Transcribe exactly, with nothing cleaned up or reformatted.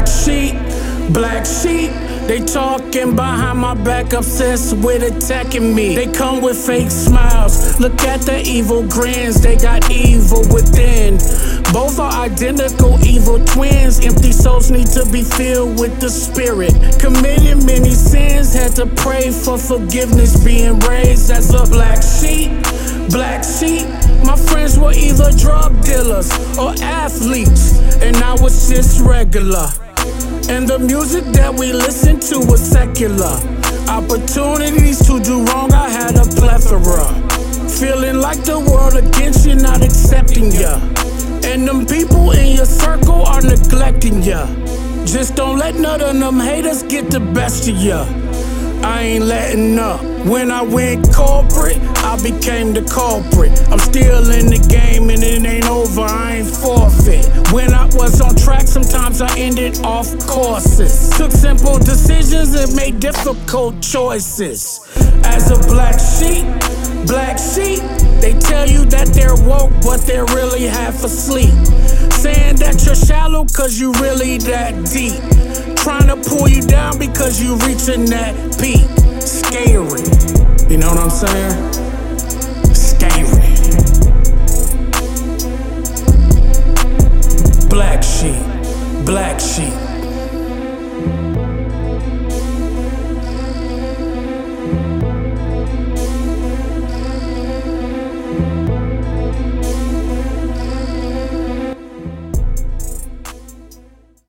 sheep, black sheep. They talking behind my back, obsessed with attacking me. They come with fake smiles, look at the evil grins. They got evil within. Both are identical evil twins. Empty souls need to be filled with the spirit. Committed many sins, had to pray for forgiveness. Being raised as a black sheep, black sheep. My friends were either drug dealers or athletes, and I was just regular. And the music that we listened to was secular. Opportunities to do wrong, I had a plethora. Feeling like the world against you, not accepting ya. And them people in your circle are neglecting ya. Just don't let none of them haters get the best of ya. I ain't letting up. When I went corporate, I became the culprit. I'm still in the game and it ain't over, I ain't forfeit. When I was on track, sometimes I ended off courses. Took simple decisions and made difficult choices. As a black sheep, black sheep, they tell you that they're woke, but they're really half asleep. Saying that you're shallow cause you really that deep. Trying to pull you down because you reaching that peak. Scary, you know what I'm saying? Scary. Black sheep, black sheep.